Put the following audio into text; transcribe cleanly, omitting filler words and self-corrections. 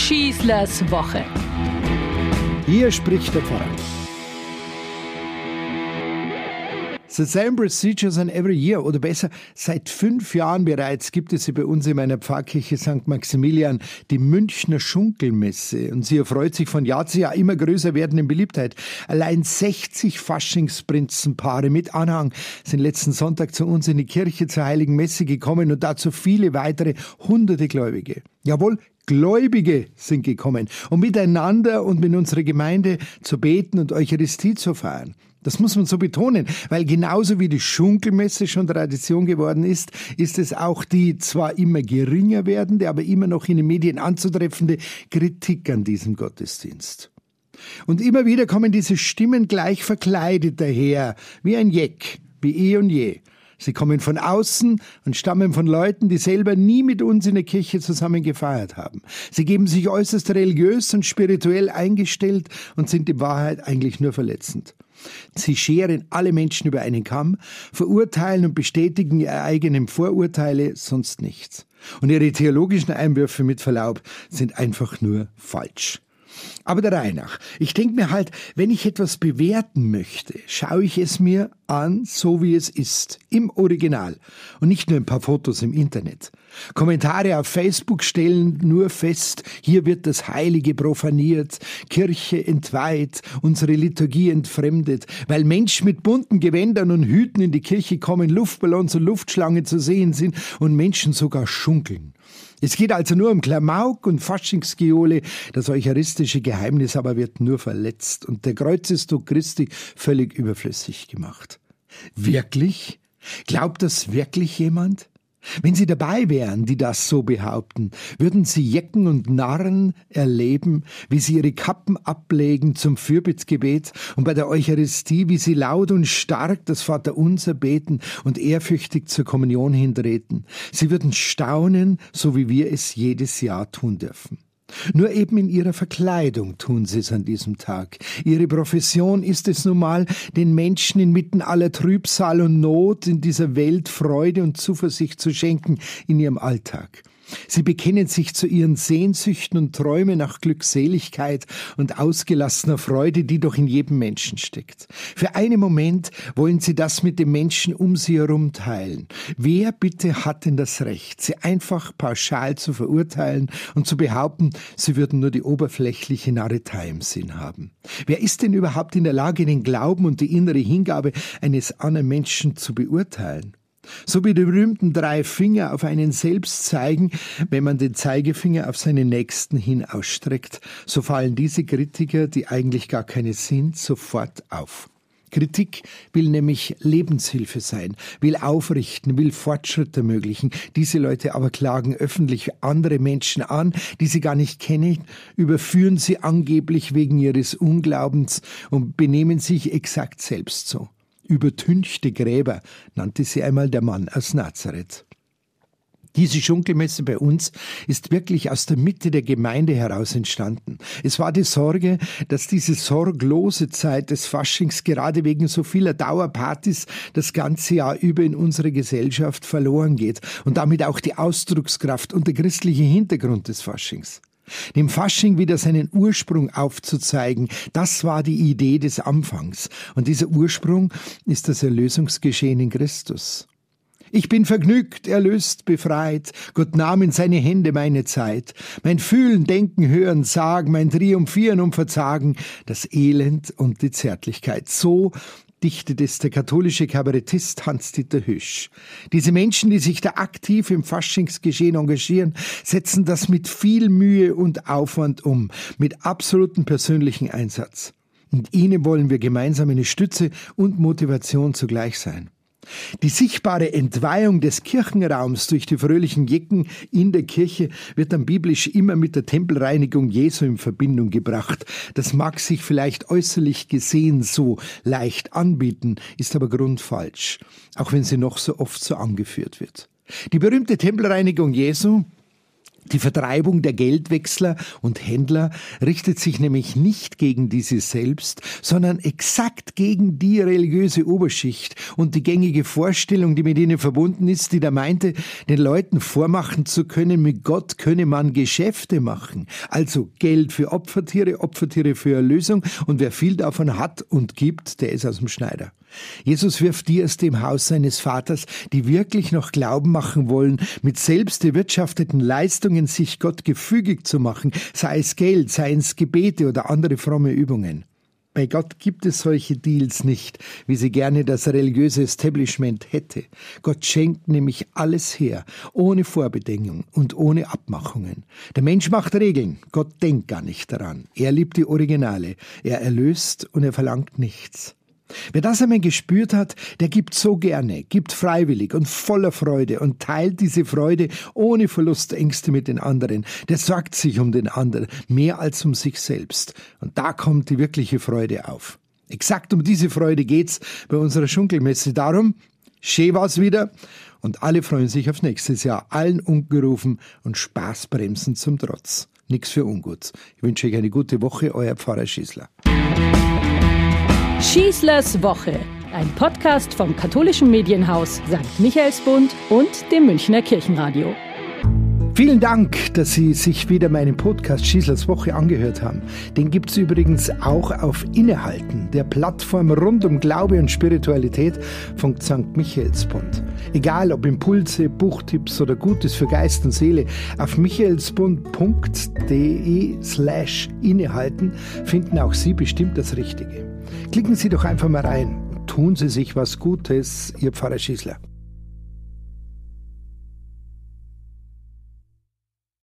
Schießlers Woche. Hier spricht der Pfarrer. The same procedures on every year, oder besser, seit 5 Jahren bereits gibt es sie bei uns in meiner Pfarrkirche St. Maximilian, die Münchner Schunkelmesse. Und sie erfreut sich von Jahr zu Jahr immer größer werdenden Beliebtheit. Allein 60 Faschingsprinzenpaare mit Anhang sind letzten Sonntag zu uns in die Kirche zur Heiligen Messe gekommen und dazu viele weitere hunderte Gläubige. Jawohl, Gläubige sind gekommen, um miteinander und mit unserer Gemeinde zu beten und Eucharistie zu feiern. Das muss man so betonen, weil genauso wie die Schunkelmesse schon Tradition geworden ist, ist es auch die zwar immer geringer werdende, aber immer noch in den Medien anzutreffende Kritik an diesem Gottesdienst. Und immer wieder kommen diese Stimmen gleich verkleidet daher, wie ein Jeck, wie eh und je. Sie kommen von außen und stammen von Leuten, die selber nie mit uns in der Kirche zusammen gefeiert haben. Sie geben sich äußerst religiös und spirituell eingestellt und sind in Wahrheit eigentlich nur verletzend. Sie scheren alle Menschen über einen Kamm, verurteilen und bestätigen ihre eigenen Vorurteile, sonst nichts. Und ihre theologischen Einwürfe, mit Verlaub, sind einfach nur falsch. Aber der Reihe nach. Ich denke mir halt, wenn ich etwas bewerten möchte, schaue ich es mir an, so wie es ist, im Original und nicht nur ein paar Fotos im Internet. Kommentare auf Facebook stellen nur fest, hier wird das Heilige profaniert, Kirche entweiht, unsere Liturgie entfremdet, weil Menschen mit bunten Gewändern und Hüten in die Kirche kommen, Luftballons und Luftschlangen zu sehen sind und Menschen sogar schunkeln. Es geht also nur um Klamauk und Faschingsgeole, das eucharistische Geheimnis aber wird nur verletzt und der Kreuzestod Christi völlig überflüssig gemacht. Wirklich? Glaubt das wirklich jemand? Wenn Sie dabei wären, die das so behaupten, würden Sie Jecken und Narren erleben, wie sie ihre Kappen ablegen zum Fürbittgebet und bei der Eucharistie, wie sie laut und stark das Vaterunser beten und ehrfürchtig zur Kommunion hintreten. Sie würden staunen, so wie wir es jedes Jahr tun dürfen. Nur eben in ihrer Verkleidung tun sie es an diesem Tag. Ihre Profession ist es nun mal, den Menschen inmitten aller Trübsal und Not in dieser Welt Freude und Zuversicht zu schenken in ihrem Alltag. Sie bekennen sich zu ihren Sehnsüchten und Träumen nach Glückseligkeit und ausgelassener Freude, die doch in jedem Menschen steckt. Für einen Moment wollen sie das mit den Menschen um sie herum teilen. Wer bitte hat denn das Recht, sie einfach pauschal zu verurteilen und zu behaupten, sie würden nur die oberflächliche Narretei im Sinn haben? Wer ist denn überhaupt in der Lage, den Glauben und die innere Hingabe eines anderen Menschen zu beurteilen? So wie die berühmten 3 Finger auf einen selbst zeigen, wenn man den Zeigefinger auf seinen Nächsten hin ausstreckt, so fallen diese Kritiker, die eigentlich gar keine sind, sofort auf. Kritik will nämlich Lebenshilfe sein, will aufrichten, will Fortschritt ermöglichen. Diese Leute aber klagen öffentlich andere Menschen an, die sie gar nicht kennen, überführen sie angeblich wegen ihres Unglaubens und benehmen sich exakt selbst so. Übertünchte Gräber nannte sie einmal der Mann aus Nazareth. Diese Schunkelmesse bei uns ist wirklich aus der Mitte der Gemeinde heraus entstanden. Es war die Sorge, dass diese sorglose Zeit des Faschings gerade wegen so vieler Dauerpartys das ganze Jahr über in unserer Gesellschaft verloren geht und damit auch die Ausdruckskraft und der christliche Hintergrund des Faschings. Dem Fasching wieder seinen Ursprung aufzuzeigen, das war die Idee des Anfangs. Und dieser Ursprung ist das Erlösungsgeschehen in Christus. Ich bin vergnügt, erlöst, befreit. Gott nahm in seine Hände meine Zeit. Mein Fühlen, Denken, Hören, Sagen, mein Triumphieren und Verzagen, das Elend und die Zärtlichkeit. So dichtet es der katholische Kabarettist Hans-Dieter Hüsch. Diese Menschen, die sich da aktiv im Faschingsgeschehen engagieren, setzen das mit viel Mühe und Aufwand um, mit absolutem persönlichen Einsatz. Und ihnen wollen wir gemeinsam eine Stütze und Motivation zugleich sein. Die sichtbare Entweihung des Kirchenraums durch die fröhlichen Jecken in der Kirche wird dann biblisch immer mit der Tempelreinigung Jesu in Verbindung gebracht. Das mag sich vielleicht äußerlich gesehen so leicht anbieten, ist aber grundfalsch, auch wenn sie noch so oft so angeführt wird. Die berühmte Tempelreinigung Jesu Die Vertreibung der Geldwechsler und Händler richtet sich nämlich nicht gegen diese selbst, sondern exakt gegen die religiöse Oberschicht und die gängige Vorstellung, die mit ihnen verbunden ist, die da meinte, den Leuten vormachen zu können, mit Gott könne man Geschäfte machen. Also Geld für Opfertiere, Opfertiere für Erlösung, und wer viel davon hat und gibt, der ist aus dem Schneider. Jesus wirft die aus dem Haus seines Vaters, die wirklich noch Glauben machen wollen, mit selbst erwirtschafteten Leistungen sich Gott gefügig zu machen, sei es Geld, sei es Gebete oder andere fromme Übungen. Bei Gott gibt es solche Deals nicht, wie sie gerne das religiöse Establishment hätte. Gott schenkt nämlich alles her, ohne Vorbedingung und ohne Abmachungen. Der Mensch macht Regeln, Gott denkt gar nicht daran. Er liebt die Originale, er erlöst und er verlangt nichts. Wer das einmal gespürt hat, der gibt so gerne, gibt freiwillig und voller Freude und teilt diese Freude ohne Verlustängste mit den anderen. Der sorgt sich um den anderen, mehr als um sich selbst. Und da kommt die wirkliche Freude auf. Exakt um diese Freude geht's bei unserer Schunkelmesse. Darum, schön war's wieder und alle freuen sich aufs nächste Jahr. Allen ungerufen und Spaßbremsen zum Trotz. Nix für ungut. Ich wünsche euch eine gute Woche, euer Pfarrer Schießler. Schießlers Woche, ein Podcast vom katholischen Medienhaus St. Michaelsbund und dem Münchner Kirchenradio. Vielen Dank, dass Sie sich wieder meinen Podcast Schießlers Woche angehört haben. Den gibt's übrigens auch auf Innehalten, der Plattform rund um Glaube und Spiritualität von St. Michaelsbund. Egal ob Impulse, Buchtipps oder Gutes für Geist und Seele, auf michaelsbund.de/innehalten finden auch Sie bestimmt das Richtige. Klicken Sie doch einfach mal rein. Tun Sie sich was Gutes, Ihr Pfarrer Schießler.